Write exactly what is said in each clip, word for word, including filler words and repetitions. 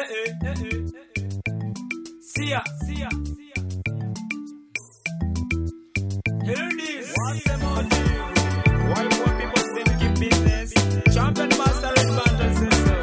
eh, eh, eh. See ya, see ya, see ya. Hear this. What's the motive? Why more people say we keep business? Champion master advantage system.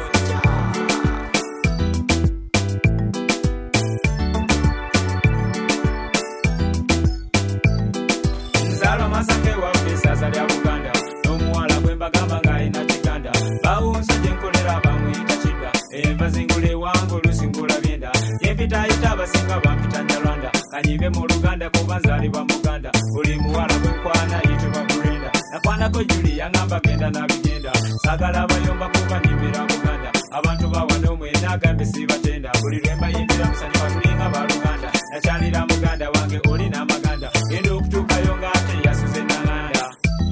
Nzalo masake wa pesa za ya Buganda. Nomuala kwemba gamba ngai na chikanda. Bawunso jenkolera bamuyita chida. Eva zingule wangu lusingula byenda. Yepita ita basinga bampita Nyarwanda. Kanyibe mu Luganda kuba nzali ba Muganda. Buli muwala bwenkwana yitibwa Brenda. Nakwana ko Juli yangamba genda na bigenda. Sagala bayomba kuba nyimbira Buganda. Abantu bawana omwena agambe sibatenda. Buli lwemba yindira musanyi batulinga ba Luganda. Nakyalira Muganda wange oli n'amaganda. Genda okutuukayo ng'ate yasuze Nalanda.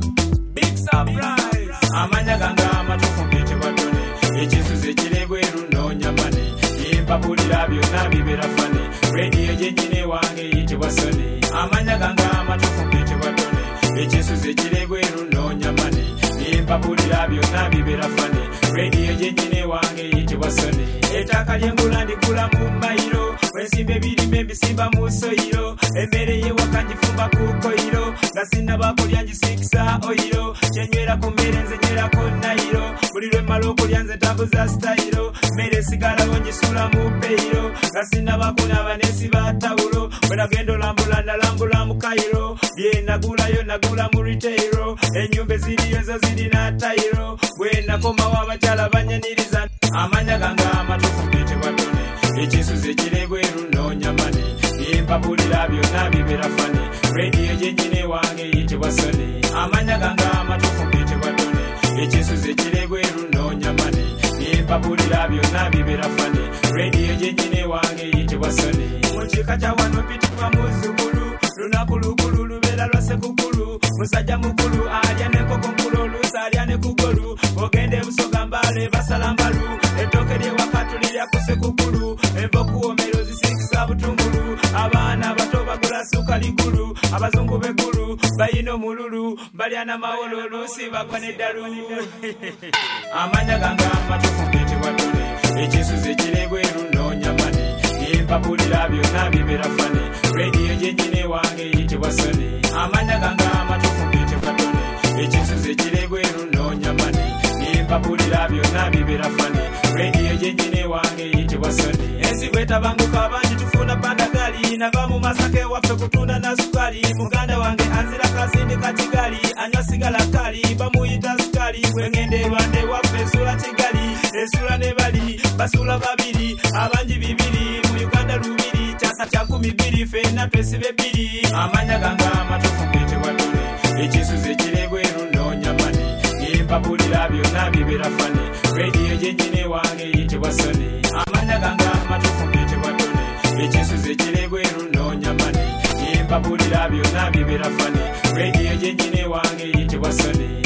Big surprise! Amanya ganga amatuufu mpitibwa Tony. Ekisuze ekirebweru noonya mane. Yempapulira byonna bibeera fane. Radio gyennyini wange yitibwa Sony. Amanya ganga amatuufu mpitibwa Tony. Ekisuze ekirebweru noonya mane. Yempapulira byonna bibeera fane. Radio gyennyini wange yitibwa Sony. Ettaka lyengula ndigula mu mayiro. Wensimba ebirime mbisimba mu soyiro. Emmere y'ewaka ngifumba ku koyiro. Nga sinnaba kulya ngisikisa oyiro. Kyenywera ku mmere nze nywerako nayiro. Buli lwe mmala okulya nze ntambuza sitayiro. Mmere esigalawo ngisula mu peyiro. Nga sinnaba kunaaba neesiba tawulo. Bwe nagenda olambula nalambula mu kayiro. Bye nagulayo nagula mu retairo. Ennyumba eziriyo zo zirina tayiro. Bwe nakomawo abakyala banyaniriza. Amanya gange amatuufu mpitibwa Tony. Ekisuze ekirebweru noonya mane. Yempapulira byonna bibeera fane. Radio gyennyini wange yitibwa Sony. Amanya gange amatuufu mpitibwa Tony. Ekisuze ekirebweru noonya mane. Yempapulira byonna bibeera fane. Radio gyennyini wange yitibwa Sony. Mu kika kya wano mpitibwa muzzukulu. Lunaku lukulu lubeera lwa sekukulu. Musajja mukulu alya n'enkoko nkulu oluusi alya ne kugolu. Ogenda e Busoga Mbale basala mbalu. Ettooke ly'ewaka tulirya ku sekukulu. Enva okuwoomera zisikisa butungulu. Abaana abato bagula ssuka ligulu. Abazungu b'eggulu bayina omululu. Balya n'amawolo oluusi bagwa n'eddalu. Amanya gange amatuufu mpitibwa Tony. Ekisuze ekirebweru noonya mane. Yempapulira byonna bibeera fane. Radio gyennyini wange yitibwa Sony. Amanya gange amatuufu mpitibwa Tony. Ekisuze ekirebweru noonya mane. Yempapulira byonna bibeera fane. Radio gyennyini wange yitibwa Sony. Ensi bwetabanguka bangi tufuna pandagali. Nava mu Masaka waffe kutunda na sukali. Muganda wange anzira kasindika Kigali. Anywa sigala kali bamuyita sukali. Bwengenda e Rwanda ewaffe esula Kigali. Esula ne bali basula babiri. Abangi bibiri mu Uganda lubiri. Kyasa kya nkumi bbiri ffenna twesibe bbiri. Amanya gange amatuufu mpitibwa Tony. Ekisuze ekirebweru noonya mane. Yempapulira byonna bibeera fane. Radio gyennyini wange yitibwa Sony. Amanya gange amatuufu mpitibwa Tony. Ekisuze ekirebweru noonya mane. Yempapulira byonna bibeera fane. Radio gyennyini wange yitibwa Sony.